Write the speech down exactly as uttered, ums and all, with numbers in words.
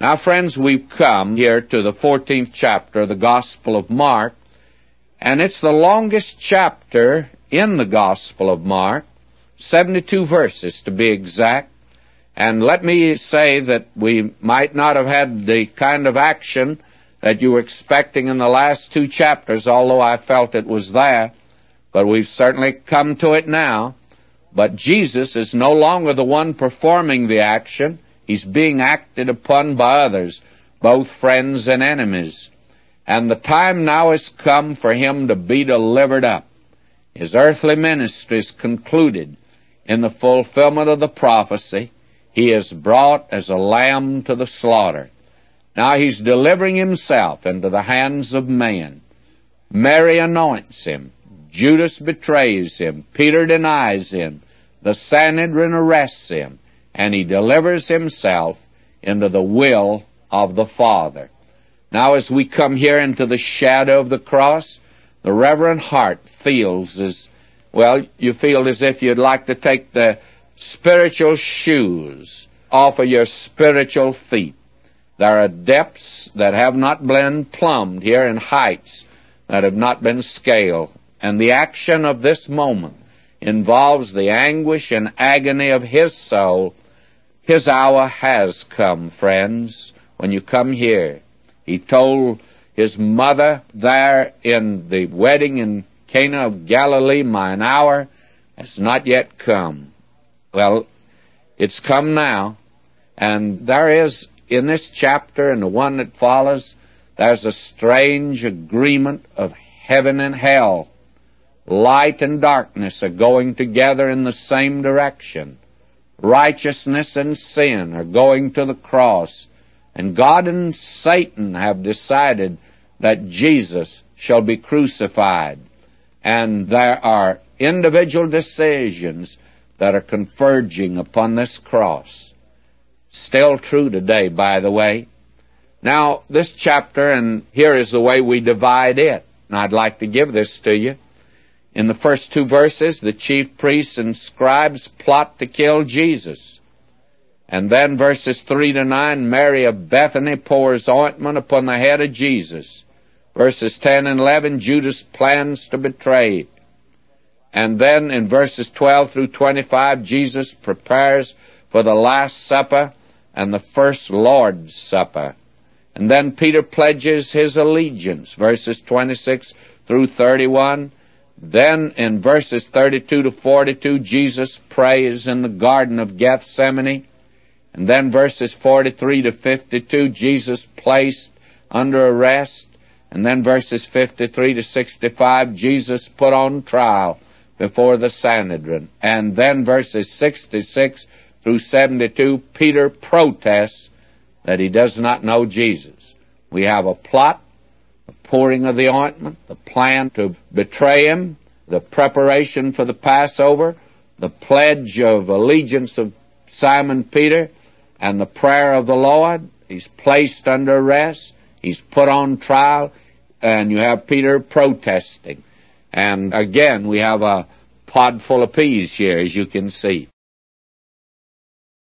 Now, friends, we've come here to the fourteenth chapter of the Gospel of Mark, and it's the longest chapter in the Gospel of Mark, seventy-two verses to be exact. And let me say that we might not have had the kind of action that you were expecting in the last two chapters, although I felt it was there, but we've certainly come to it now. But Jesus is no longer the one performing the action. He's being acted upon by others, both friends and enemies. And the time now has come for him to be delivered up. His earthly ministry is concluded in the fulfillment of the prophecy. He is brought as a lamb to the slaughter. Now he's delivering himself into the hands of man. Mary anoints him. Judas betrays him. Peter denies him. The Sanhedrin arrests him. And he delivers himself into the will of the Father. Now as we come here into the shadow of the cross, the reverent heart feels as, well, you feel as if you'd like to take the spiritual shoes off of your spiritual feet. There are depths that have not been plumbed here and heights that have not been scaled. And the action of this moment involves the anguish and agony of his soul. His hour has come, friends, when you come here. He told his mother there in the wedding in Cana of Galilee, mine hour has not yet come. Well, it's come now, and there is in this chapter and the one that follows, there's a strange agreement of heaven and hell. Light and darkness are going together in the same direction. Righteousness and sin are going to the cross. And God and Satan have decided that Jesus shall be crucified. And there are individual decisions that are converging upon this cross. Still true today, by the way. Now, this chapter, and here is the way we divide it. And I'd like to give this to you. In the first two verses, the chief priests and scribes plot to kill Jesus. And then verses three to nine, Mary of Bethany pours ointment upon the head of Jesus. Verses ten and eleven, Judas plans to betray. And then in verses twelve through twenty-five, Jesus prepares for the Last Supper and the first Lord's Supper. And then Peter pledges his allegiance, verses twenty-six through thirty-one. Then in verses thirty-two to forty-two, Jesus prays in the Garden of Gethsemane. And then verses forty-three to fifty-two, Jesus placed under arrest. And then verses fifty-three to sixty-five, Jesus put on trial before the Sanhedrin. And then verses sixty-six through seventy-two, Peter protests that he does not know Jesus. We have a plot, the pouring of the ointment, the plan to betray him, the preparation for the Passover, the pledge of allegiance of Simon Peter, and the prayer of the Lord. He's placed under arrest. He's put on trial, and you have Peter protesting. And again, we have a pod full of peas here, as you can see.